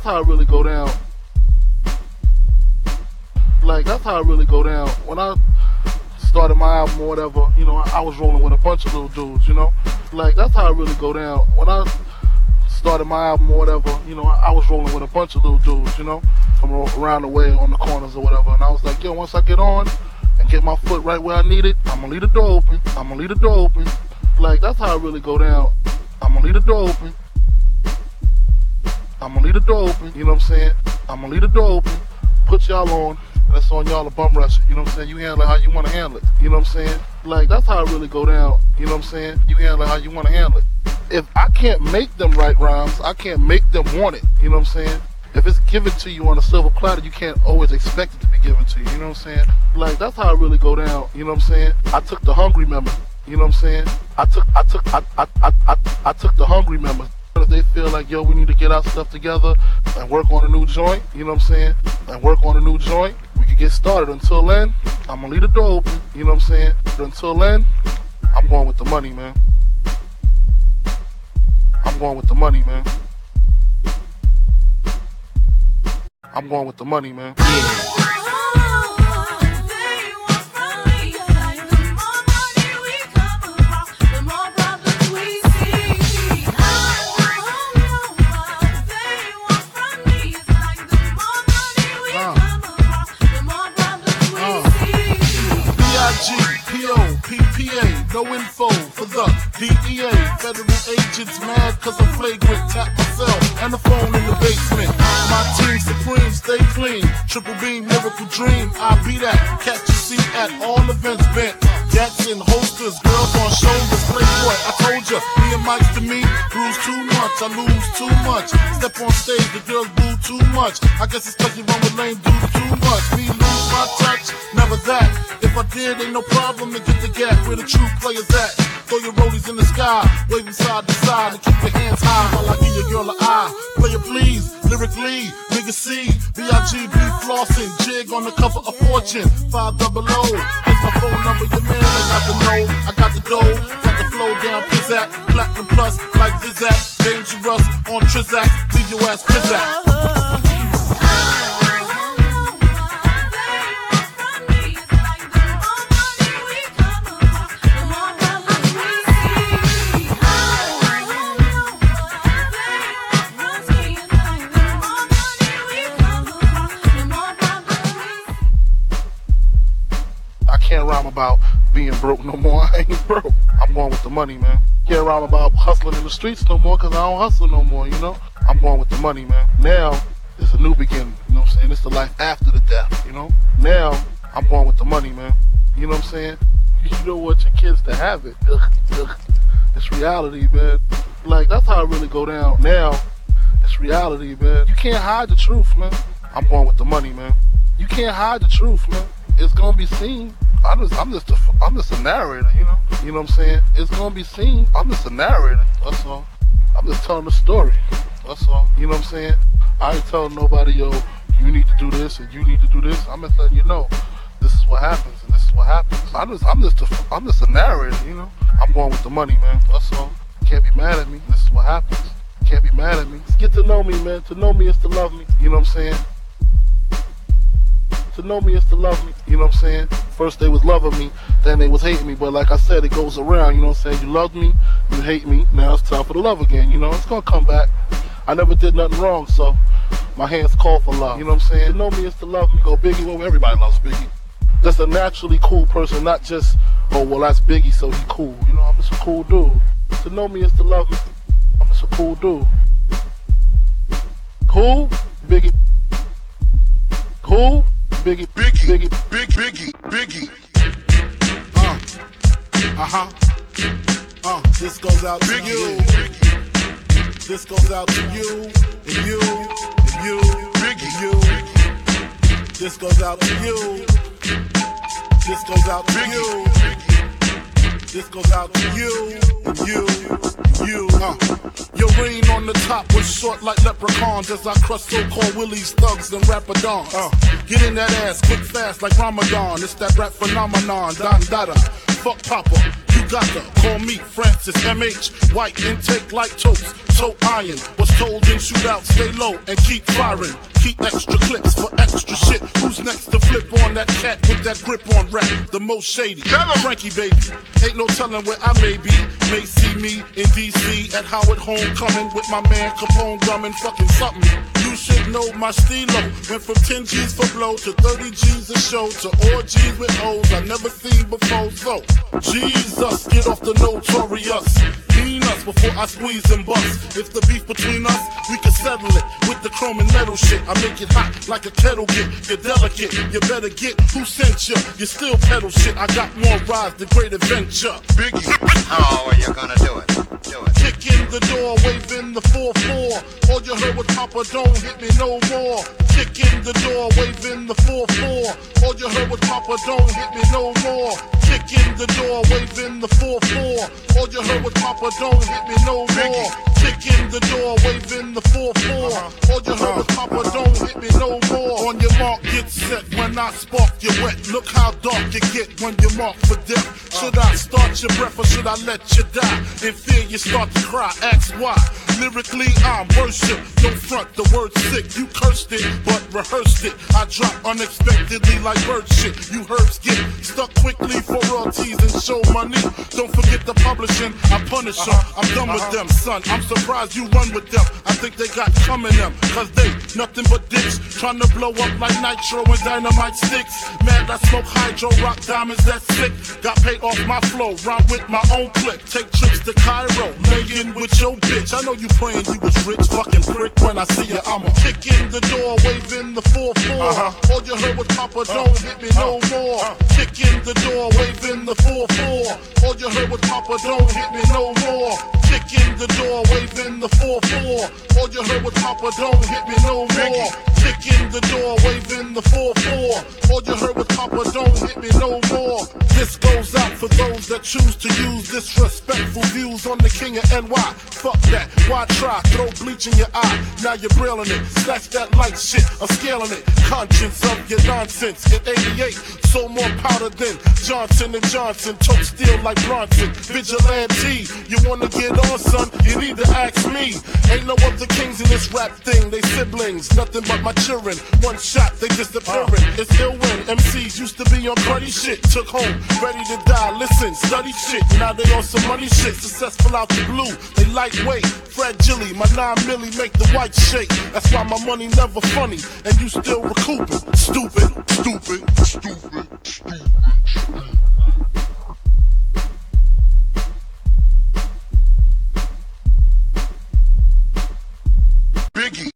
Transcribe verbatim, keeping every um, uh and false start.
how it really go down. Like, that's how it really go down. When I started my album or whatever, you know, I, I was rolling with a bunch of little dudes, you know? Like, that's how it really go down. When I started my album or whatever, you know, I, I was rolling with a bunch of little dudes, you know, from around the way on the corners or whatever. And I was like, yo, once I get on and get my foot right where I need it, I'm gonna leave the door open. I'm gonna leave the door open. Like, that's how it really go down. I'm gonna leave the door open. I'm gonna leave the door open, you know what I'm saying? I'm gonna leave the door open, put y'all on, and that's on y'all to bum rush it, you know what I'm saying? You handle it how you wanna handle it, you know what I'm saying? Like, that's how it really go down, you know what I'm saying? You handle it how you wanna handle it. If I can't make them write rhymes, I can't make them want it, you know what I'm saying? If it's given to you on a silver platter, you can't always expect it to be given to you, you know what I'm saying? Like, that's how it really go down, you know what I'm saying? I took the hungry members, you know what I'm saying? I took, I took, I, I, I, I, I took the hungry members. If they feel like, yo, we need to get our stuff together and work on a new joint, you know what I'm saying? And work on a new joint, we can get started. Until then, I'm gonna leave the door open, you know what I'm saying? But until then, I'm going with the money, man. I'm going with the money, man. I'm going with the money, man. Yeah. No info for the D E A. Federal agents mad cause I'm flagrant. Tap myself and the phone in the basement. My team supreme, stay clean. Triple beam, miracle dream. I be that. Catch a seat at all events bent. Gats in holsters, girls on shoulders. Playboy, I told ya, me and Mike's to me. Bruise too much, I lose too much. Step on stage, the girls boo too much. I guess it's cause you run with lame dudes too much. Me lose my touch, never that. If I did, ain't no problem to get the gap where the true players at. Throw your rollies in the sky, waving side to side, and keep your hands high while I give your girl an eye. Player please, lyrically, nigga C, B I G B flossing, jig on the cover of Fortune, five double O. Here's my phone number, your man, I got the know, I got the dough, got the flow down, pizzazz, platinum plus, like Zizak, dangerous on Trizak, leave your ass pizzazz. Can't rhyme about being broke no more. I ain't broke. I'm going with the money, man. Can't rhyme about hustling in the streets no more because I don't hustle no more, you know? I'm going with the money, man. Now, it's a new beginning, you know what I'm saying? It's the life after the death, you know? Now, I'm going with the money, man. You know what I'm saying? You don't want your kids to have it. Ugh, ugh. It's reality, man. Like, that's how it really go down. Now, it's reality, man. You can't hide the truth, man. I'm going with the money, man. You can't hide the truth, man. It's gonna be seen. I'm just, I'm just, a, I'm just a narrator, you know. You know what I'm saying? It's gonna be seen. I'm just a narrator. That's all. I'm just telling the story. That's all. You know what I'm saying? I ain't telling nobody, yo, you need to do this and you need to do this. I'm just letting you know, this is what happens and this is what happens. I'm just, I'm just, a, I'm just a narrator, you know. I'm going with the money, man. That's all. You can't be mad at me. This is what happens. You can't be mad at me. Just get to know me, man. To know me is to love me. You know what I'm saying? To know me is to love me, you know what I'm saying? First they was loving me, then they was hating me, but like I said, it goes around, you know what I'm saying? You loved me, you hate me, now it's time for the love again, you know? It's gonna come back. I never did nothing wrong, so my hands call for love, you know what I'm saying? To know me is to love me. Go Biggie, well, everybody loves Biggie. That's a naturally cool person, not just, oh, well, that's Biggie, so he cool. You know, I'm just a cool dude. To know me is to love me. I'm just a cool dude. Cool? Biggie. Cool? Biggie, Biggie, Biggie, Biggie, Biggie. Uh, uh-huh. Uh, this goes out to Biggie. You. This goes out to you, and you, and you, Biggie, you. This goes out to you. This goes out to you. This goes out to you, and you, and you. Uh. Your reign on the top was short like leprechauns as I crush so-called willies, thugs, and rapadons. Uh, get in that ass quick fast like Ramadan. It's that rap phenomenon, Don Dada. Fuck Papa, you got to call me Francis M H White intake like toast, toe iron. What's told in shootout, stay low and keep firing. Keep extra clips for extra shit. Who's next to flip on that cat with that grip on rap? The most shady. Frankie, baby. Ain't no telling where I may be. May see me in D C at Howard Homecoming with my man Capone drumming fucking something. You should know my stilo. Went from ten G's for blow to thirty G's a show to all G's with O's I never seen before. So, Jesus, get off the notorious. Mean us before I squeeze and bust. If the beef between us, we can settle it with the chrome and metal shit. I make it hot like a kettle get. You're delicate, you better get who sent you. You still pedal shit. I got more rides, the great adventure. Biggie. How are you gonna do it? Do it. Kick in the door, waving the four four. All you heard was Papa, don't hit me no more. Kick in the door, waving the four four. All you heard was Papa, don't hit me no more. Kick in the door, waving the four four. All you heard was Papa, don't hit me no more. Kick in the door, waving the four four. All you heard was Papa, don't hit me no more. On your mark, get set. When I spark you wet, look how dark you get when you mark for death. Should I start your breath or should I let you die? In fear you start to cry, ask why. Lyrically I'm worship, don't front the word sick. You cursed it, but rehearsed it. I drop unexpectedly like bird shit. You herbs get stuck quickly for royalties and show money. Don't forget the publishing, I punish them. I'm done with them, son. I'm surprised you run with them. I think they got coming them, cause they nothing but dicks. Trying to blow up like nitro and dynamite sticks. Mad I smoke hydro, rock diamonds, that's sick. Got paid off my flow, rhyme with my own clip. Take trips to Cairo, laying with your bitch. I know you praying you was rich, fucking prick. When I see you, I'ma kick in the door, waving the four four. Uh-huh. All you heard was Papa, don't uh, hit me uh, no more. Uh, kick in the door, waving the four four. All you heard was Papa, don't hit me no more. Kick in the door, waving the four four. All you heard was Papa, don't hit me no more. Kick in the door, waving the four four. All you heard was Papa, don't hit me no more. This goes out for those that choose to use disrespectful views on the king of N Y. Fuck that, why try? Throw bleach in your eye, now you're brailing it. Slash that light shit, I'm scaling it. Conscience of your nonsense. In eighty-eight, so more powder than Johnson and Johnson. Choke steel like Bronson. Vigilante, you wanna get on, son? You need to ask me. Ain't no other kings in this rap thing. They siblings, nothing but my children. One shot, they disappearing. It's ill when M Cs used to be on cruddy shit. Took home, ready to die. Listen, study shit. Now they on some money shit. Successful out the blue. They lightweight, fragile. My nine milli make the white shake. That's why my money never funny, and you still recouping. Stupid, stupid, stupid, stupid. Biggie.